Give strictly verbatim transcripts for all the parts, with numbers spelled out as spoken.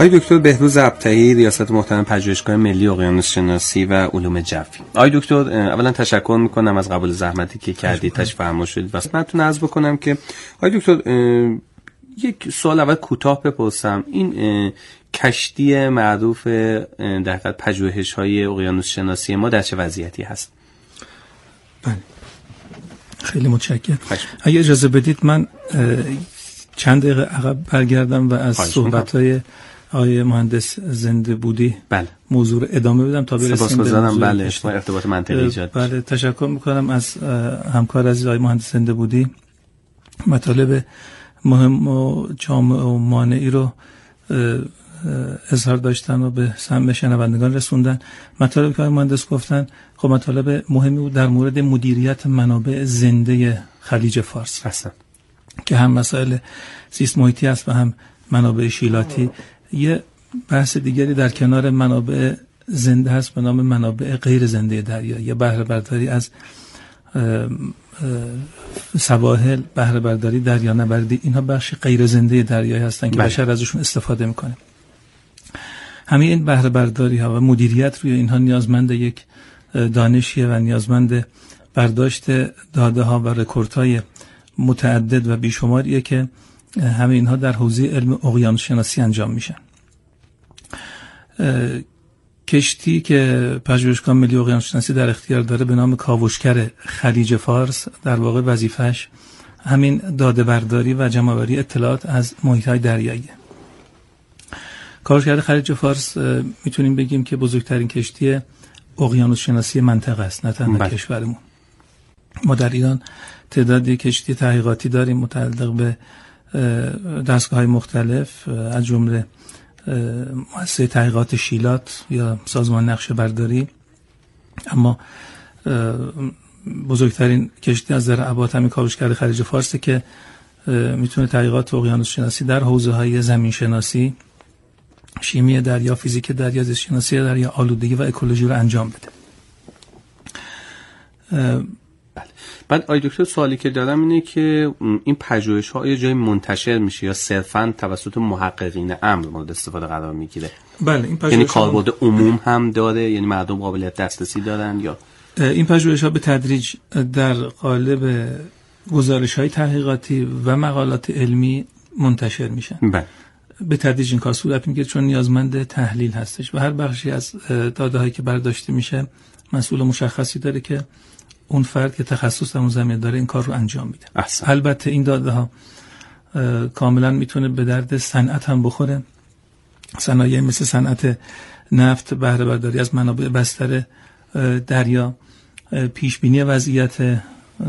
آقای دکتر بهروز ابطحی، ریاست محترم پژوهشگاه ملی اقیانوس شناسی و علوم جوی. آقای دکتر اولا تشکر میکنم از قبول زحمتی که کردید، تشریف فرما شدید. واسه منتون عرض بکنم که آقای دکتر یک سوال اول کوتاه بپرسم. این کشتی معروف در حقیقت پژوهش‌های اقیانوس شناسی ما در چه وضعیتی هست؟ بله خیلی متشکرم. اگه اجازه بدید من چند دقیقه عقب برگردم و از صحبت‌های آقای مهندس زنده بودی بله موضوع رو ادامه بدم تا برسیم به موضوع. بله ارتباط منطقی ایجاد. بله تشکر میکنم از همکار عزیز آقای مهندس زنده بودی. مطالب مهم و جامع و مانعی رو اظهار داشتن و به سمع شنوندگان رسوندن. مطالبی که آقای مهندس گفتن خب مطالب مهمی بود در مورد مدیریت منابع زنده خلیج فارس هستن که هم مسائل زیست محیطی است و هم منابع شیلاتی. یه بحث دیگری در کنار منابع زنده هست به نام منابع غیر زنده دریا یا بهره برداری از سواحل، بهره برداری دریانوردی. اینها بخش غیر زنده دریایی هستن که بشر ازشون استفاده میکنه. همه این بهره برداری ها و مدیریت روی اینها نیازمند یک دانشیه و نیازمند برداشت داده ها و رکوردهای متعدد و بیشماریه که همه اینها در حوزه علم اقیانوس شناسی انجام میشن. کشتی که پژوهشگاه ملی اقیانوس شناسی در اختیار داره به نام کاوشگر خلیج فارس در واقع وظیفه‌اش همین داده برداری و جمع‌آوری اطلاعات از محیط‌های دریایی. کاوشگر خلیج فارس میتونیم بگیم که بزرگترین کشتی اقیانوس شناسی منطقه است، نه تنها کشورمون. ما در ایران تعدادی کشتی تحقیقاتی داریم متعلق به دستگاه‌های مختلف از جمله مؤسسه تحقیقات شیلات یا سازمان نقشه برداری، اما بزرگترین کشتی از نظر ابعاد همین کاوشگر خلیج فارس که میتونه تحقیقات اقیانوس شناسی در حوزه‌های زمین شناسی، شیمی دریا، فیزیک دریا، زیست شناسی دریا، آلودگی و اکولوژی رو انجام بده. بله. بعد آقای دکتر سوالی که دارم اینه که این پژوهش‌ها یه جای منتشر میشه یا صرفاً توسط محققین امر مورد استفاده قرار میگیره؟ بله این پژوهش یعنی کاربرد عموم هم داره، یعنی مردم قابلیت دسترسی دارن یا این پژوهش‌ها به تدریج در قالب گزارش‌های تحقیقاتی و مقالات علمی منتشر میشن؟ بله به تدریج این کار صورت میگیره چون نیازمند تحلیل هستش و هر بخشی از داده‌هایی که برداشته میشه مسئول مشخصی داره که اون فرد که تخصص در اون زمینه داره این کار رو انجام میده. احسن. البته این داده ها کاملا میتونه به درد صنعت هم بخوره. صنایع مثل صنعت نفت، بهره برداری از منابع بستر دریا، پیش بینی وضعیت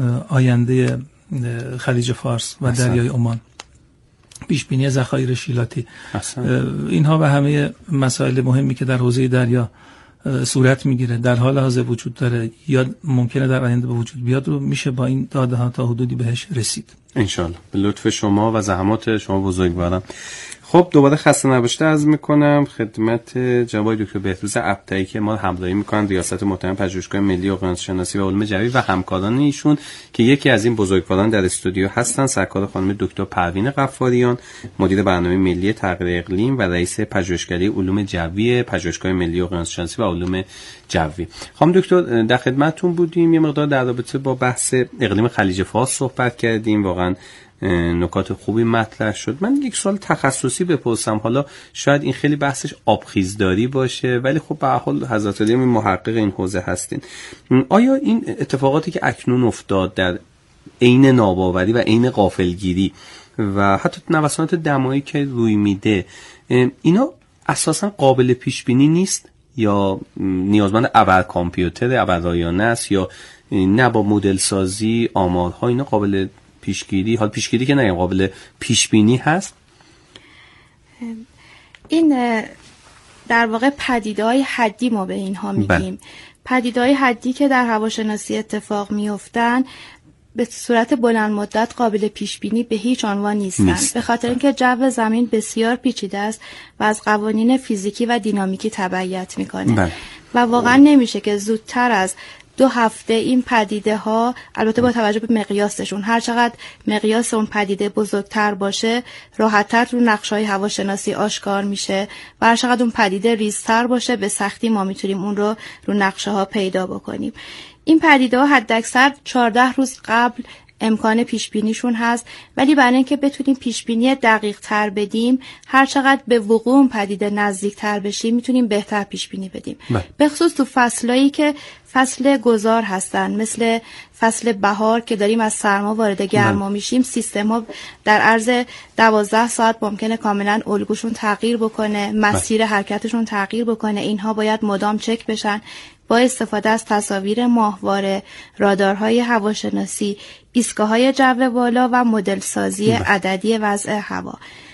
آینده خلیج فارس و احسن. دریای عمان، پیش بینی ذخایر شیلاتی، احسن. اینها و همه مسائل مهمی که در حوزه دریا صورت میگیره در حال حاضر وجود داره یا ممکنه در آینده به وجود بیاد رو میشه با این داده ها تا حدودی بهش رسید انشالله به لطف شما و زحمات شما بزرگوارم. خب دوباره خسته نباشید عرض میکنم خدمت جناب دکتر بهروز ابطحی که ما همراهی میکنن، ریاست محترم پژوهشگاه ملی اقیانوس شناسی و علوم جوی و همکاران ایشون که یکی از این بزرگواران در استودیو هستن سرکار خانم دکتر پروین غفاریان، مدیر برنامه ملی تغییر اقلیم و رئیس پژوهشکده علوم جوی پژوهشگاه ملی اقیانوس شناسی و علوم جوی. خانم دکتر در خدمتتون بودیم، یه مقدار در رابطه با بحث اقلیم خلیج فارس صحبت کردیم، واقعا نکات خوبی مطرح شد. من یک سوال تخصصی بپرسم، حالا شاید این خیلی بحثش آبخیزداری باشه ولی خب به هر حال حضرت علی محقق این حوزه هستین. آیا این اتفاقاتی که اکنون افتاد در عین ناباوری و عین غافلگیری و حتی نوسانات دمایی که روی میده اینا اساسا قابل پیش بینی نیست یا نیازمند ابر کامپیوتر ابر رایانه است یا نه با مدل سازی آمارها اینا قابل پیشگیری، حال پیشگیری که نه قابل پیش بینی هست؟ این در واقع پدیده‌های حدی ما به اینها میگیم. پدیده‌های حدی که در هواشناسی اتفاق میافتن به صورت بلند مدت قابل پیش بینی به هیچ عنوان نیستن نیست. به خاطر اینکه جو زمین بسیار پیچیده است و از قوانین فیزیکی و دینامیکی تبعیت میکنه و واقعا نمیشه که زودتر از دو هفته این پدیده ها، البته با توجه به مقیاسشون، هر چقدر مقیاس اون پدیده بزرگتر باشه راحت‌تر رو نقشه‌های هواشناسی آشکار میشه و هر چقدر اون پدیده ریزتر باشه به سختی ما میتونیم اون رو رو نقشه ها پیدا بکنیم. این پدیده ها حداکثر چهارده روز قبل امکان پیش بینیشون هست، ولی برای اینکه بتونیم پیش بینی دقیق تر بدیم، هر چقدر به وقوع پدیده نزدیک تر بشیم میتونیم بهتر پیش بینی بدیم. به خصوص تو فصلایی که فصل گذار هستن، مثل فصل بهار که داریم از سرما وارد گرما میشیم، سیستم ها در عرض دوازده ساعت ممکنه کاملا الگوشون تغییر بکنه، مسیر حرکتشون تغییر بکنه. اینها باید مدام چک بشن با استفاده از تصاویر ماهواره، رادارهای هواشناسی، ایستگاه‌های جو بالا و مدل سازی عددی وضع هوا.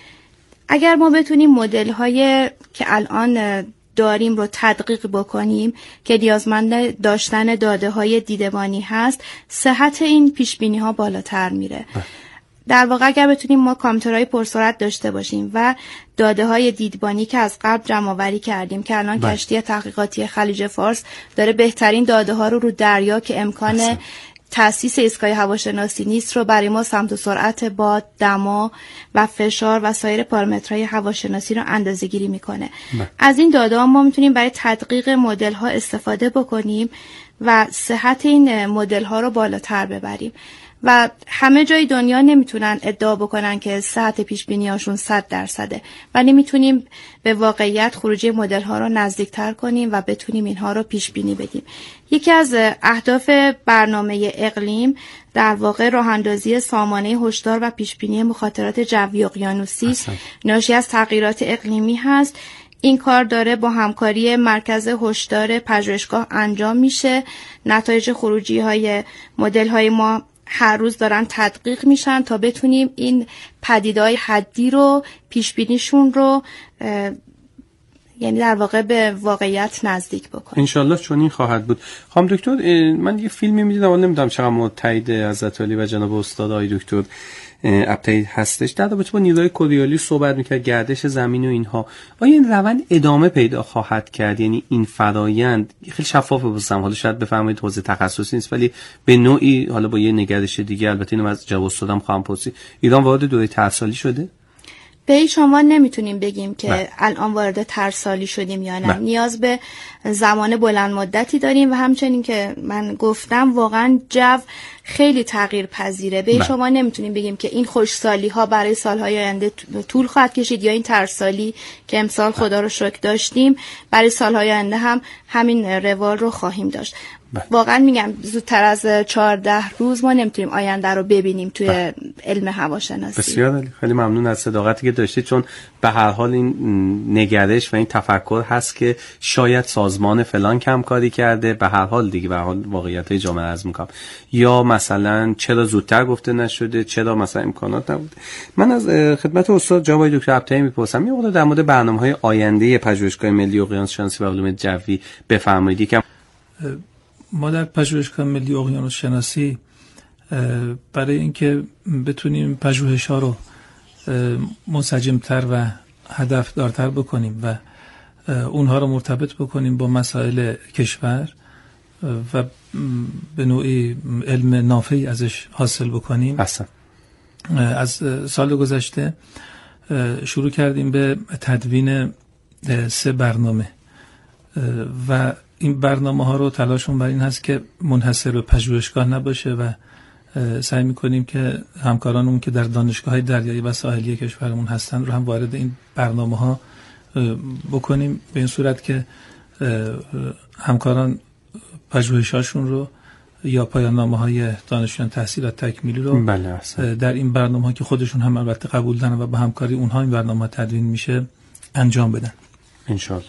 اگر ما بتونیم مدل‌های که الان داریم رو تدقیق بکنیم که نیازمند داشتن داده‌های دیدبانی هست، صحت این پیش‌بینی‌ها بالاتر میره. در واقع اگر بتونیم ما کامپیوترهای پرسرعت داشته باشیم و داده های دیدبانی که از قبل جمع آوری کردیم که الان بله. کشتی تحقیقاتی خلیج فارس داره بهترین داده ها رو رو دریا که امکان اصلا. تأسیس ایستگاه هواشناسی نیست رو برای ما سمت و سرعت باد، دما و فشار و سایر پارامترهای هواشناسی رو اندازه‌گیری میکنه. بله. از این داده ها ما میتونیم برای تدقیق مدل ها استفاده بکنیم و صحت این مدل ها رو بالاتر ببریم. و همه جای دنیا نمیتونن ادعا بکنن که صحت پیش بینی هاشون صد درصده، ولی میتونیم به واقعیت خروجی مدل ها رو نزدیکتر کنیم و بتونیم اینها رو پیش بینی بدیم. یکی از اهداف برنامه اقلیم در واقع راه اندازی سامانه هشدار و پیش بینی مخاطرات جوی اقیانوسی ناشی از تغییرات اقلیمی هست. این کار داره با همکاری مرکز هشدار پژوهشگاه انجام میشه. نتایج خروجی های مدل های ما هر روز دارن تدقیق میشن تا بتونیم این پدیده‌های حدی رو پیش بینیشون رو یعنی در واقع به واقعیت نزدیک بکنیم. انشالله چون این خواهد بود. خانم دکتر، من یه فیلمی میدیدم ولی نمیدونم چقدر متحد حضرت علی و جناب استاد آقای دکتر ابتدی هستش، در رابطه با نیروهای کوریالی صحبت میکرد، گردش زمین و اینها. آیا این روند ادامه پیدا خواهد کرد؟ یعنی این فرایند خیلی شفافه بسام، حالا شاید بفرمایید حوزه تخصصی نیست ولی به نوعی حالا با یه نگرش دیگه، البته اینو از جواب استادم خواهم پرسید، ایران وارد دوره ترسالی شده؟ به شما نمیتونیم بگیم که بله. الان وارد ترسالی شدیم یا نه. بله. نیاز به زمان بلند مدتی داریم و همچنین که من گفتم واقعا جو خیلی تغییر پذیره. به بله. شما نمیتونیم بگیم که این خوشسالی ها برای سالهای آینده طول خواهد کشید یا این ترسالی که امسال بله. خدا رو شکر داشتیم برای سالهای آینده هم همین روال رو خواهیم داشت. بله. واقعا میگم زودتر از چهارده روز ما نمیتونیم آینده رو ببینیم توی بله. علم هواشناسی. بسیار عالی، خیلی ممنون از صداقتی که داشتید، چون به هر حال این نگرش و این تفکر هست که شاید سازمان فلان کم کاری کرده، به هر حال دیگه به هر حال واقعیت جامعه عرض میکنم، یا مثلا چرا زودتر گفته نشده، چرا مثلا امکانات نبوده. من از خدمت استاد جناب دکتر ابتهی میپرسم یه مقدار در مورد برنامه‌های آینده پژوهشگاه ملی اقیانوس شناسی و علوم جوی بفرمایید. یکم ما در پژوهشگاه ملی اقیانوس شناسی برای اینکه بتونیم پژوهش‌ها رو منسجم‌تر و هدفدارتر بکنیم و اونها رو مرتبط بکنیم با مسائل کشور و به نوعی علم نافعی ازش حاصل بکنیم، اصلا از سال گذشته شروع کردیم به تدوین سه برنامه و این برنامه ها رو تلاشمون بر این هست که منحصر به پژوهشگاه نباشه و سعی میکنیم که همکارانمون که در دانشگاه‌های دریایی و ساحلی کشورمون هستن رو هم وارد این برنامه ها بکنیم، به این صورت که همکاران پژوهشاشون رو یا پایان نامه‌های دانشجویان تحصیلات تکمیلی رو بله در این برنامه ها که خودشون هم البته قبول دارن و با همکاری اونها این برنامه تدوین میشه انجام بدن انشالله.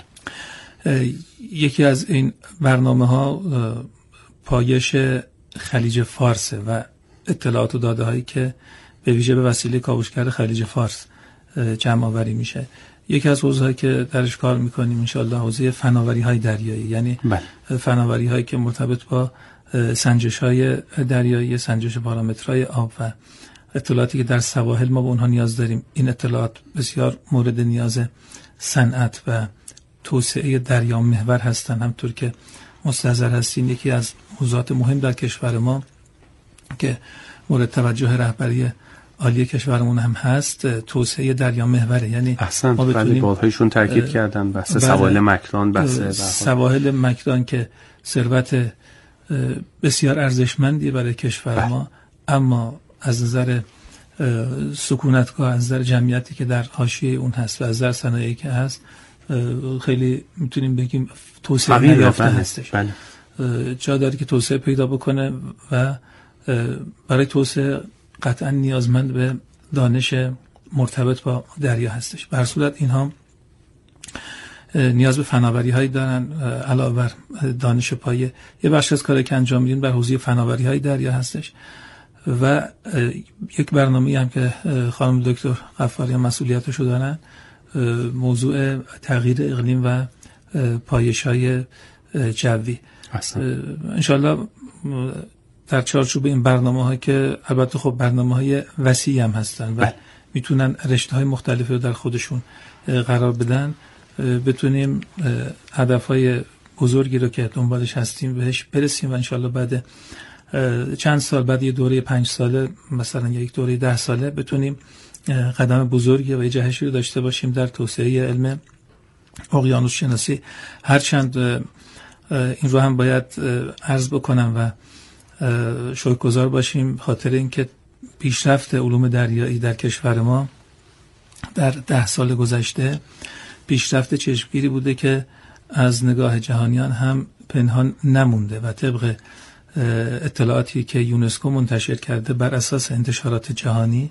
یکی از این برنامه ها پایش خلیج فارس و اطلاعات و داده هایی که به ویژه به وسیله کاوشگر خلیج فارس جمع آوری میشه. یکی از حوزه هایی که درش کار میکنیم انشالله حوزه فناوری های دریایی، یعنی بله. فناوری هایی که مرتبط با سنجش های دریایی، سنجش پارامترهای آب و اطلاعاتی که در سواحل ما به اونها نیاز داریم. این اطلاعات بسیار مورد نیاز صنعت و توسعه دریا محور هستن. همطور که مستحضر هستین یکی از موضوعات مهم در کشور ما که مورد توجه رهبری عالی کشورمون هم هست توسعه دریا محوره. یعنی احسن ما بتونیم بادهایشون تاکید کردن بحث سواحل مکران، بحث سواحل مکران که ثروت بسیار ارزشمندی برای کشور بله. ما، اما از نظر سکونتگاه، از نظر جمعیتی که در حاشیه اون هست و از نظر صنایعی که هست خیلی میتونیم بگیم توسعه نیافته هستش. بله. جا داره که توسعه پیدا بکنه و برای توسعه قطعا نیازمند به دانش مرتبط با دریا هستش. به هر صورت اینها نیاز به فناوری هایی دارن علاوه بر دانش پایه. یه بخش از کاری که انجام میدیم بر حوزه فناوری های دریا هستش و یک برنامه‌ای هم که خانم دکتر غفاری مسئولیتشو دارن موضوع تغییر اقلیم و پایش‌های جوی. انشالله در چارچوب این برنامه‌ها که البته خب برنامه‌های وسیعی هم هستن و میتونن رشته‌های مختلفی رو در خودشون قرار بدن، بتونیم هدف‌های بزرگی رو که دنبالش هستیم بهش برسیم و انشالله بعد چند سال، بعد یه دوره پنج ساله مثلا یک دوره ده ساله بتونیم قدم بزرگی و جهشی رو داشته باشیم در توسعه علم اقیانوس شناسی. هرچند این رو هم باید عرض بکنم و شکرگزار باشیم خاطر اینکه پیشرفت علوم دریایی در کشور ما در ده سال گذشته پیشرفت چشمگیری بوده که از نگاه جهانیان هم پنهان نمونده و طبق اطلاعاتی که یونسکو منتشر کرده بر اساس انتشارات جهانی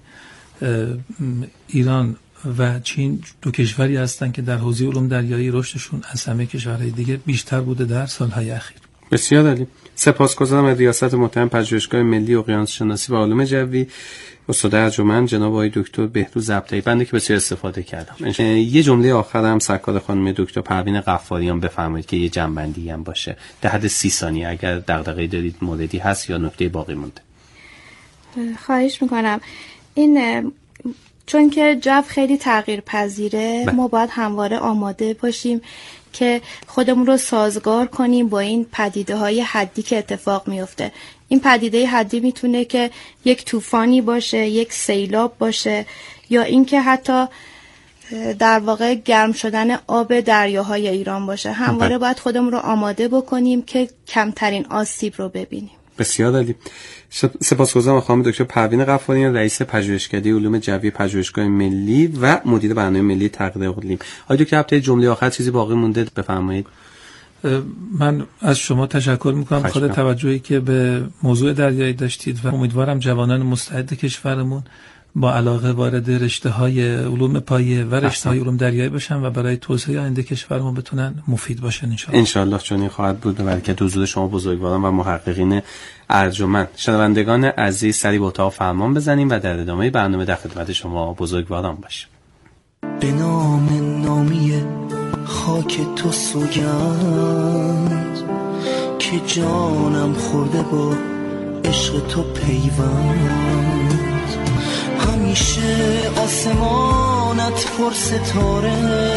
ایران و چین دو کشوری هستند که در حوزه علوم دریایی رشدشون از همه کشورهای دیگه بیشتر بوده در سالهای اخیر. بسیار عالی. سپاسگزارم از ریاست محترم پژوهشگاه ملی اقیانوس شناسی و علوم جوی استاد ارجمند جناب آقای دکتر بهروز ابطحی، بنده که بسیار استفاده کردم. یه جمله آخر هم سرکار خانم دکتر پروین غفاریان بفرمایید که یه جنبندی هم باشه در حد سی ثانیه اگر دغدغه‌ای دارید، موردی هست یا نکته باقی مونده. خواهش میکنم. این چون که جو خیلی تغییر پذیره ما باید همواره آماده باشیم که خودمون رو سازگار کنیم با این پدیده های حدی که اتفاق میفته. این پدیده حدی میتونه که یک طوفانی باشه، یک سیلاب باشه، یا اینکه حتی در واقع گرم شدن آب دریاهای ایران باشه. همواره باید خودمون رو آماده بکنیم که کمترین آسیب رو ببینیم. بسیار عالی. سپاسگزارم خانم دکتر پروین غفاریان، رئیس پژوهشکده علوم جوی پژوهشگاه ملی و مدیر برنامه ملی تغییر اقلیم. آقای دکتر ابطحی جمله آخر چیزی باقی مونده بفرمایید. من از شما تشکر میکنم خاطر توجهی که به موضوع دریایی داشتید و امیدوارم جوانان مستعد کشورمون با علاقه وارد رشته‌های علوم پایه و رشته‌های علوم دریایی بشن و برای توسعه آینده کشورمون بتونن مفید باشن ان شاء الله. ان شاء الله چنین خواهد بود و برکت حضور شما بزرگواران و محققین ارجمند. شنوندگان عزیز سری به اتاق فرمان بزنیم و در ادامه برنامه در خدمت شما بزرگواران باشیم. به نام نامی خاک تو سوگند که جانم خورده با عشق تو پیوند، همیشه آسمانت پر ستاره،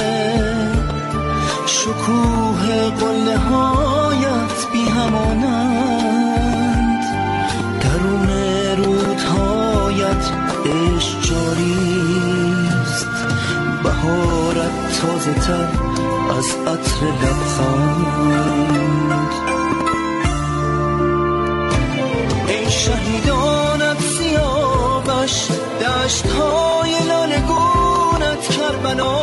شکوه قله هایت بی همانند، درون رودهایت عشق جاریست، بهارت تازه تر از عطر لبخند. ای شهیدانت سیاوش، دشت های لالگونت کربلا،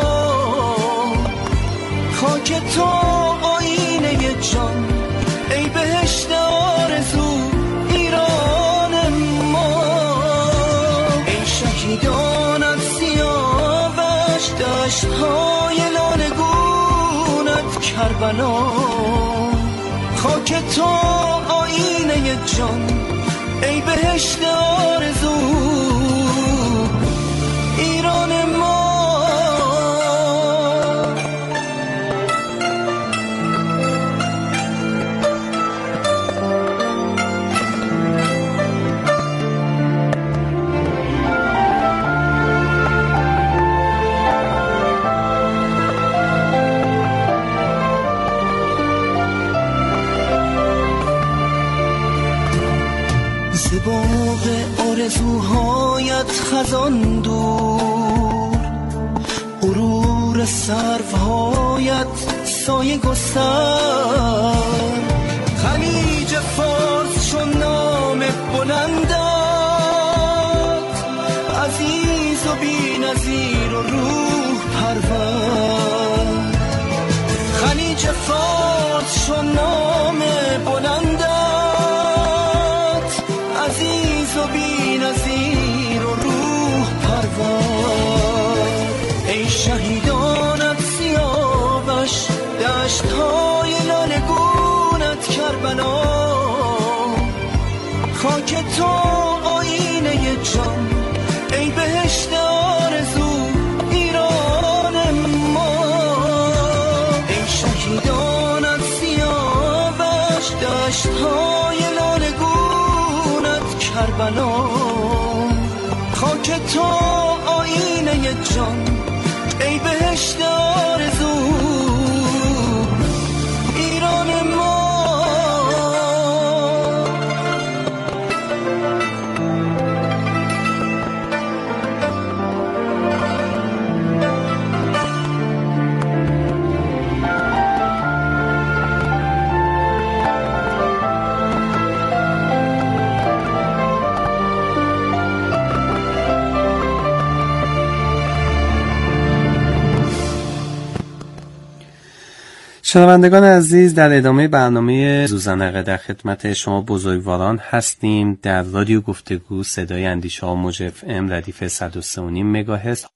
خاک تو آینه جان، ای بهشت آرزو ایران ما. ای شهیدانت سیاوش، دشت های لالگونت کربلا، خاک تو آینه جان، ای بهشت آرزو ایران ما. باغ آرزوهایت خزان دور، غرور سروهایت سایه گستر، خلیج فارس چون نام بلندت، عزیز و بی‌نظیر و روح پرور، خلیج فارس چون نام بلندت، عزیز و بی‌نظیر و روح پرور، ای شهیدانت سیاوش، دشت‌های لاله‌گونت کربلا، خاک تو آینه جان، ای بهشت آرزو ایران ما، ای شهیدانت سیاوش، دشت‌های لاله‌گونت کربلا، خاک تو آینه جان، ای بهشت آرزو ایران ما. شنوندگان عزیز، در ادامه برنامه زوزنقه در خدمت شما بزرگواران هستیم در رادیو گفتگو صدای اندیشه ها موج اف ام ردیف صد و سه و نیم مگاهرتز.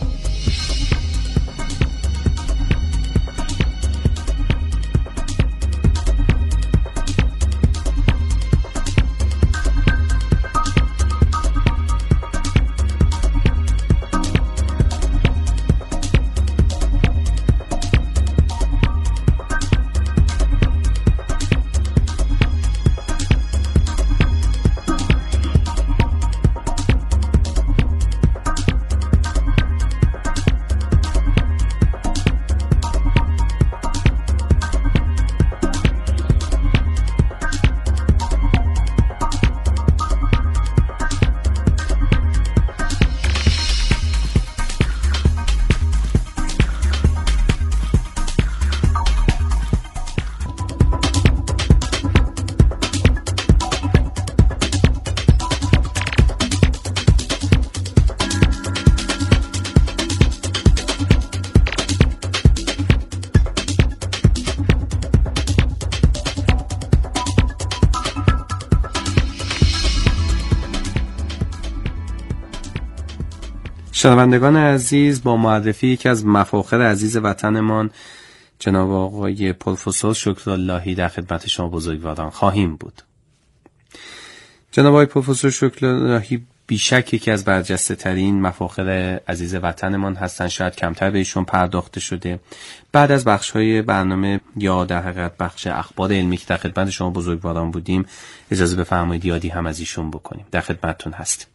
شنوندگان عزیز، با معرفی یکی از مفاخر عزیز وطنمان جناب آقای پروفسور شکراللهی در خدمت شما بزرگواران خواهیم بود. جناب آقای پروفسور شکراللهی بیشک یکی از برجسته ترین مفاخر عزیز وطنمان هستند، شاید کمتر به ایشون پرداخته شده. بعد از بخش های برنامه یا در حقیقت بخش اخبار علمی که در خدمت شما بزرگواران بودیم، اجازه بفرمایید یادی هم از ایشون بکنیم. در خدمتتون هستیم.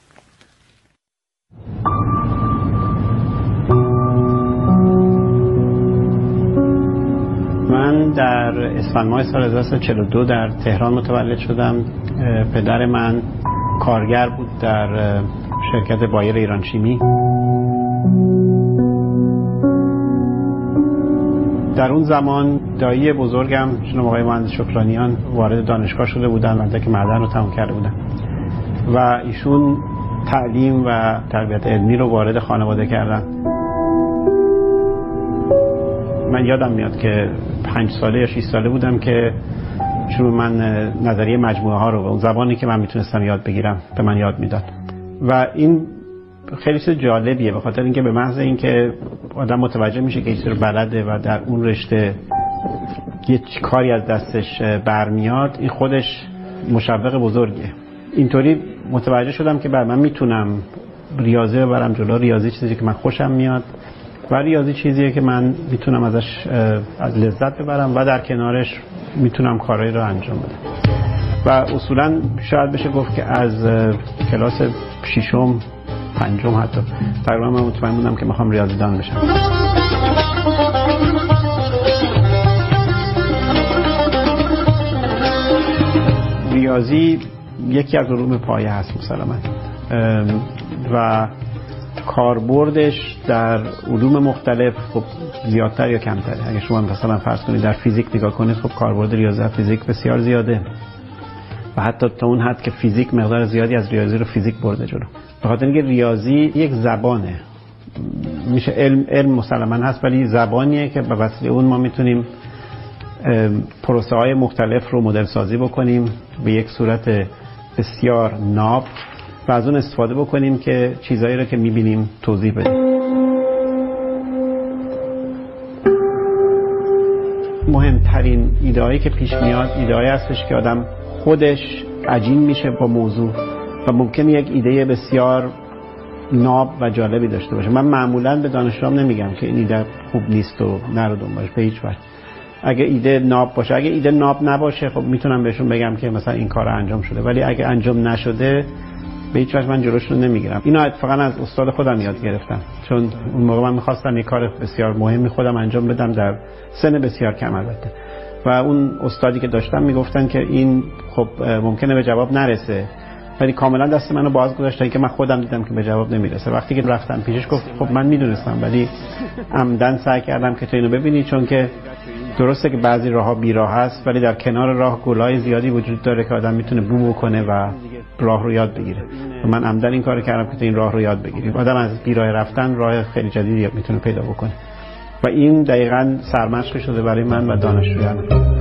من در اسفند ماه سال هزار و سیصد و چهل و دو در تهران متولد شدم. پدر من کارگر بود در شرکت بایر ایران شیمی. در اون زمان دایی بزرگم جناب آقای مهندس شکرانیان وارد دانشگاه شده بودن، مدرک معدن رو تمام کرده بودن و ایشون تعلیم و تربیت علمی رو وارد خانواده کردن. من یادم میاد که پنج ساله یا شش ساله بودم که چون من نظریه مجموعه ها رو به اون زبانی که من میتونستم یاد بگیرم به من یاد میداد و این خیلی چیز جالبیه، به خاطر اینکه به محض اینکه آدم متوجه میشه که این چیز رو بلده و در اون رشته یه کاری از دستش برمیاد، این خودش مشوق بزرگیه. اینطوری متوجه شدم که بر من میتونم ریاضی ببرم جلو. ریاضی چیزی که من خوشم میاد و ریاضی چیزیه که من میتونم ازش از لذت ببرم و در کنارش میتونم کارهایی رو انجام بدم. و اصولا شاید بشه گفت که از کلاس ششم پنجم حتی تقریبا من مطمئن بودم که میخوام ریاضیدان بشم. ریاضی یکی از علوم پایه هست مسلماً و کاربردش در علوم مختلف خب زیادتر یا کمتره. اگه شما مثلا فرض کنید در فیزیک نگاه کنید، خب کاربرد ریاضی فیزیک بسیار زیاده و حتی تا اون حد که فیزیک مقدار زیادی از ریاضی رو فیزیک برده جلو. به خاطر اینکه ریاضی یک زبانه، میشه علم علم مسلماً هست ولی زبانیه که به وسیله اون ما میتونیم پروسه های مختلف رو مدل سازی بکنیم به یک صورت بسیار ناب و از اون استفاده بکنیم که چیزایی رو که میبینیم توضیح بدیم. مهمترین ایده‌ای که پیش میاد ایده‌ای هستش که آدم خودش عجین میشه با موضوع و ممکنه یک ایده بسیار ناب و جالبی داشته باشه. من معمولاً به دانشجوام نمیگم که این ایده خوب نیست و نرو دنبالش، به هیچ وجه. اگه ایده ناب باشه، اگه ایده ناب نباشه خب میتونم بهشون بگم که مثلا این کار انجام شده، ولی اگه انجام نشده به هیچ وجه من جلوش رو نمیگیرم. اینا اتفاقا از استاد خودم یاد گرفتم، چون اون موقع من میخواستم یک کار بسیار مهمی خودم انجام بدم در سن بسیار کم البته و اون استادی که داشتم میگفتن که این خب ممکنه به جواب نرسه ولی کاملا دست منو باز گذاشتن که من خودم دیدم که به جواب نمیرسه. وقتی که رفتم پیشش گفت خب من میدونستم ولی عمدن سعی کردم که تو اینو ببینی، چون که درسته که بعضی راهها بیراه هست ولی در کنار راه گلای زیادی وجود داره که آدم میتونه بو بکنه و راه رو یاد بگیره و من عمدن این کارو کردم که تو این راه رو یاد بگیری. آدم از بیراه رفتن راه خیلی جدیدی میتونه پیدا بکنه و این دقیقاً سرمشق شده برای من و دانشجویان.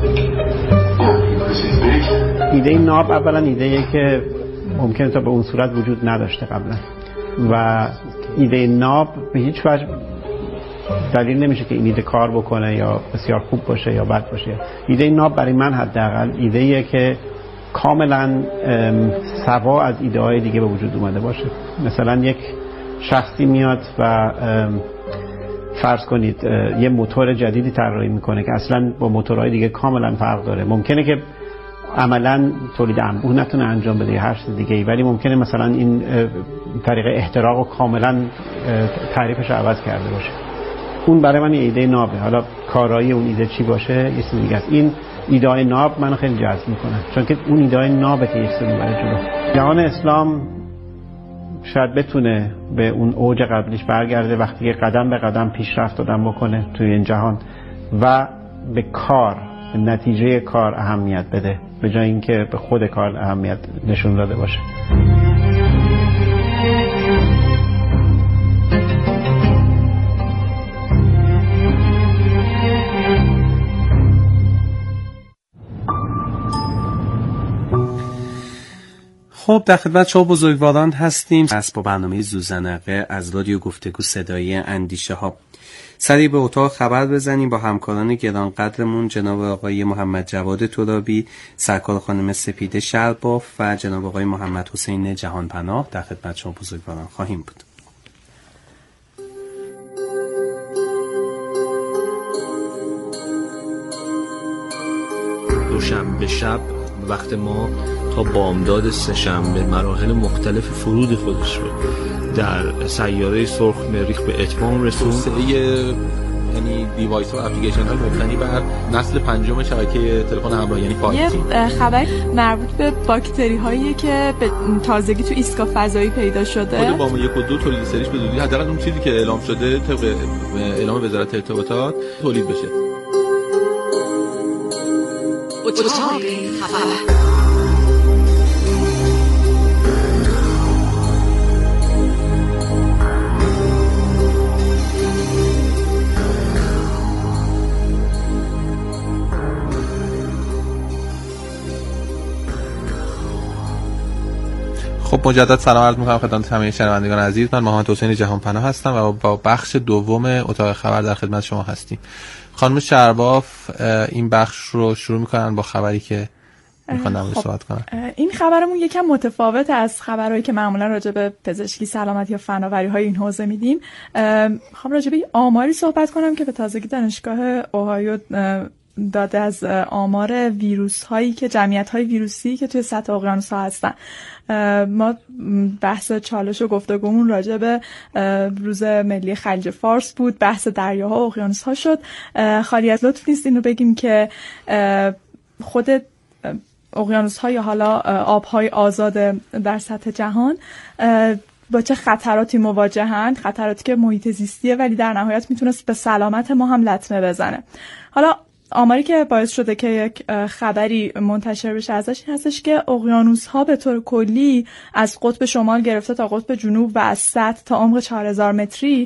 ایده ناب اولا ایده‌ای که ممکنه تا به اون صورت وجود نداشته قبلا و ایده ناب به هیچ وجه دلیل نمیشه که این ایده کار بکنه یا بسیار خوب باشه یا بد باشه. ایده ناب برای من حداقل ایده‌ایه که کاملا سوا از ایده های دیگه به وجود اومده باشه. مثلا یک شخصی میاد و فرض کنید یه موتور جدیدی طراحی میکنه که اصلا با موتورهای دیگه کاملا فرق داره. ممکنه که عملا تولید انبوه نتونه انجام بده یا هر چیز دیگه‌ای، ولی ممکنه مثلا این طریق احتراق رو کاملا تعریفش رو عوض کرده باشه. اون برای من ایده نابه. حالا کارایی اون ایده چی باشه یه چیز دیگه است. این ایده ناب منو خیلی جذب میکنه چون که اون ایده نابه که یک سری برای جلو. جهان اسلام شاید بتونه به اون اوج قبلیش برگرده وقتی که قدم به قدم پیشرفت دادن بکنه توی این جهان و به کار، به نتیجه کار اهمیت بده به جای اینکه به خود کار اهمیت نشون داده باشه. خب در خدمت شما بزرگواران هستیم از با برنامه زوزنقه از رادیو گفتگو صدایی اندیشه ها. سری به اتاق خبر بزنیم با همکاران گرانقدرمون جناب آقای محمد جواد ترابی، سرکار خانم سپیده شرباف و جناب آقای محمد حسین جهانپناه در خدمت شما بزرگواران خواهیم بود. دوشنبه شب وقت ما تا بامداد سه‌شنبه مراحل مختلف فرود خودش رو در سیاره سرخ مریخ به اتمام رسوند. یعنی دیوایس و اپلیکیشن های مبتنی بر نسل پنجم شبکه تلفن همراه یعنی فایو جی. یه خبر مربوط به باکتری هایی که به تازگی تو ایستگاه فضایی پیدا شده. خود بام یک و دو تولید سریش به زودی حداقل اون چیزی که اعلام شده طبق اعلام وزارت ارتباطات تولید بشه. اتاق خبر. خب مجدد سلام عرض می‌کنم خدمت همه شنوندگان عزیز. من محمد حسین جهانپناه هستم و با بخش دوم اتاق خبر در خدمت شما هستیم. خانم شرباف این بخش رو شروع می‌کنن با خبری که می‌خوان در موردش صحبت کنن. این خبرمون یکم متفاوت از خبرهایی که معمولا راجع به پزشکی، سلامتی یا فناوری‌های این حوزه میدیم. می‌خوام راجع به آماری صحبت کنم که به تازگی دانشگاه اوهایو داده از آمار ویروس هایی که جمعیت های ویروسی که توی سطح اقیانوس ها هستن. ما بحث چالش و گفتگومون راجع به روز ملی خلیج فارس بود، بحث دریاها و اقیانوس ها شد. خالی از لطف نیست اینو بگیم که خود اقیانوس‌ها یا حالا آب‌های آزاد در سطح جهان با چه خطراتی مواجهند، خطراتی که محیط زیستیه ولی در نهایت میتونست به سلامت ما هم لطمه بزنه. حالا آماری که باعث شده که یک خبری منتشر بشه ازش این هستش که اقیانوس‌ها به طور کلی از قطب شمال گرفته تا قطب جنوب و از سطح تا عمق چهار هزار متری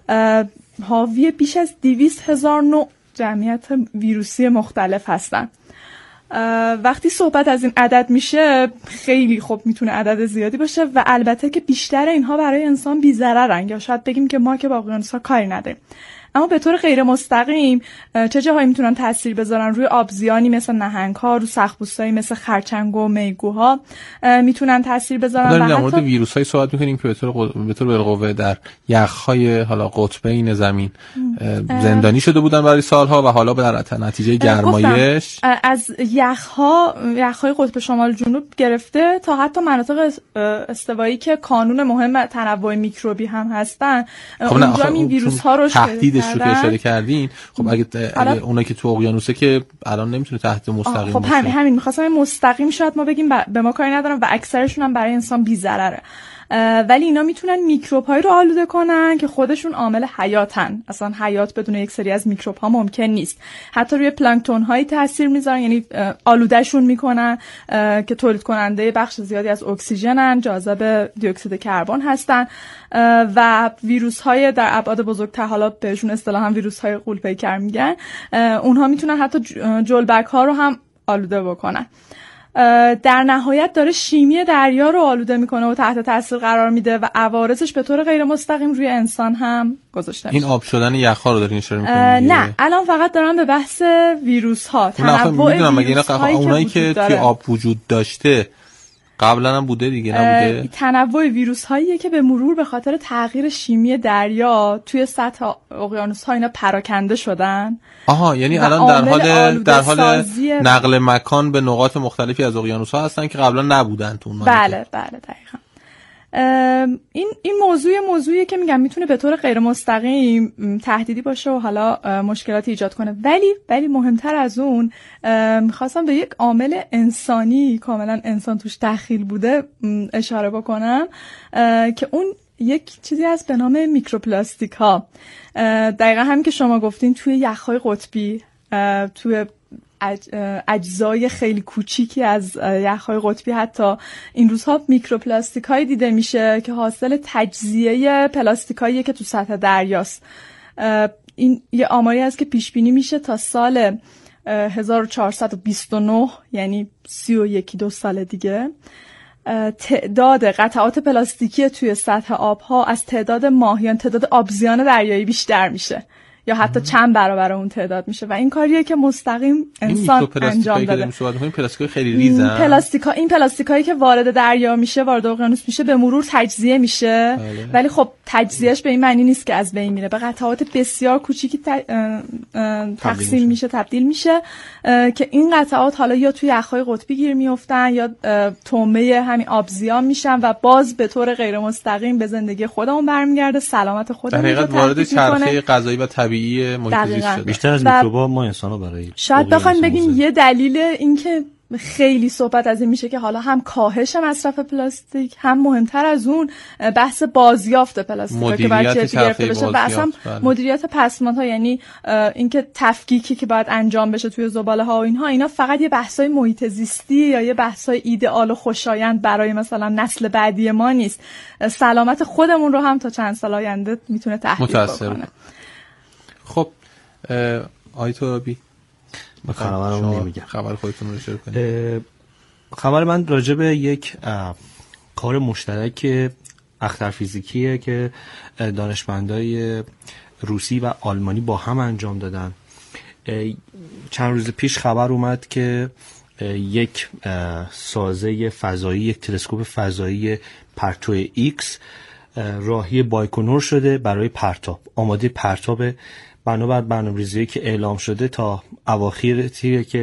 حاوی بیش از دویست هزار نوع جمعیت ویروسی مختلف هستن. وقتی صحبت از این عدد میشه خیلی خب میتونه عدد زیادی باشه و البته که بیشتر اینها برای انسان بی‌ضررن یا شاید بگیم که ما که با اقیانوس‌ها کاری نداریم، اما به طور غیر مستقیم چه جاهایی میتونن تاثیر بذارن روی آبزیانی مثل نهنگ‌ها، رو سخت‌پوستایی مثل خرچنگ و میگوها میتونن تاثیر بذارن. داریم در مورد ویروس‌های صحبت می‌کنیم که به طور به طور بالقوه در یخ‌های حالا قطبین زمین زندانی شده بودن برای سالها و حالا به نتیجه گرمایش از یخ‌ها یخ‌های قطب شمال جنوب گرفته تا حتی مناطق استوایی که کانون مهم تنوع میکروبی هم هستن، اونجا این ویروس‌ها رو تهدیدش رو که اشاره کردین. خب اگه, اگه اونایی که تو اقیانوسه که الان نمیتونه تحت مستقیم خب همین همین می‌خواستم مستقیم شاید ما بگیم به ما کاری ندارن و اکثرشون هم برای انسان بی‌ضرره، ولی اینا میتونن میکروب‌هایی رو آلوده کنن که خودشون عامل حیاتن. اصلا حیات بدون یک سری از میکروب‌ها ممکن نیست. حتی روی پلانکتون‌هایی تاثیر میذارن، یعنی آلودهشون میکنن که تولید کننده بخش زیادی از اکسیژنن، جاذب دی اکسید کربن هستن و ویروس‌های در ابعاد بزرگتر، حالا بهشون اصطلاحاً ویروس‌های غول‌پیکر میگن، اونها میتونن حتی جلبک‌ها رو هم آلوده بکنن. در نهایت داره شیمی دریا رو آلوده میکنه و تحت تاثیر قرار میده و عوارضش به طور غیر مستقیم روی انسان هم گذاشته میشه. این آب شدن یخ‌ها رو دارین اشاره میکنین؟ نه، الان فقط دارم به بحث ویروس ها، تنوع ویروس هایی که اونایی که توی آب وجود داشته قبلا هم بوده دیگه نبوده؟ تنوع ویروس هاییه که به مرور به خاطر تغییر شیمی دریا توی سطح اقیانوس ها اینا پراکنده شدن. آها، یعنی الان در حال در حال نقل مکان به نقاط مختلفی از اقیانوس ها هستن که قبلا نبودن تو اون منطقه. بله بله دقیقاً. این این موضوع موضوعیه که میگم میتونه به طور غیر مستقیم تهدیدی باشه و حالا مشکلاتی ایجاد کنه، ولی ولی مهمتر از اون میخواستم به یک عامل انسانی کاملا انسان توش دخیل بوده اشاره بکنم که اون یک چیزی هست به نام میکروپلاستیک ها. دقیقا همین که شما گفتین توی یخ‌های قطبی، توی اجزای خیلی کوچیکی از یخ‌های قطبی حتی این روزها میکروپلاستیک هایی دیده میشه که حاصل تجزیه پلاستیک هاییه که تو سطح دریاست. این یه آماری هست که پیش بینی میشه تا سال هزار و چهارصد و بیست و نه، یعنی سی و یکی دو سال دیگه، تعداد قطعات پلاستیکی توی سطح آبها از تعداد ماهیان، تعداد آبزیان دریایی بیشتر میشه یا حتی چند برابر اون تعداد میشه و این کاریه که مستقیم انسان انجام داده. این پلاستیکای خیلی ریزن. پلاستیکا این پلاستیکایی که وارد دریا میشه، وارد اقیانوس میشه، به مرور تجزیه میشه. بله. ولی خب تجزیهش به این معنی نیست که از بین میره، به قطعات بسیار کوچیکی تقسیم میشه، تبدیل میشه که این قطعات حالا یا توی یخ‌های قطبی گیر میافتن یا طعمه همین آبزیان میشن و باز به طور غیر مستقیم به زندگی خودمون برمیگرده، سلامت خودمون رو تهدید وارد چرخه غذایی و طبیعی محیط زیست شده. بیشتر از میکروبا ما انسان‌ها برای شاید بخوایم بگیم یه دلیل این که خیلی صحبت از این میشه که حالا هم کاهش مصرف پلاستیک، هم مهمتر از اون بحث بازیافت پلاستیک که باید چرتی گرفته بشه و اصلا مدیریت پسماندها، یعنی اینکه تفکیکی که باید انجام بشه توی زباله ها و اینها، اینا فقط یه بحثای محیط زیستی یا یه بحثای ایدئال و خوشایند برای مثلا نسل بعدی ما نیست، سلامت خودمون رو هم تا چند سال آینده میتونه تهدید بکنه. خب آقای ترابی، خبرمون نمیگم، خبر خودتون رو شروع کنید. خبر من راجع به یک کار مشترک اختر فیزیکیه که دانشمندای روسی و آلمانی با هم انجام دادن. چند روز پیش خبر اومد که یک سازه فضایی، یک تلسکوپ فضایی پرتو ایکس راهی بایکنور شده برای پرتاب، آماده پرتاب. بنابر برنامه‌ریزی که اعلام شده تا اواخر تیره که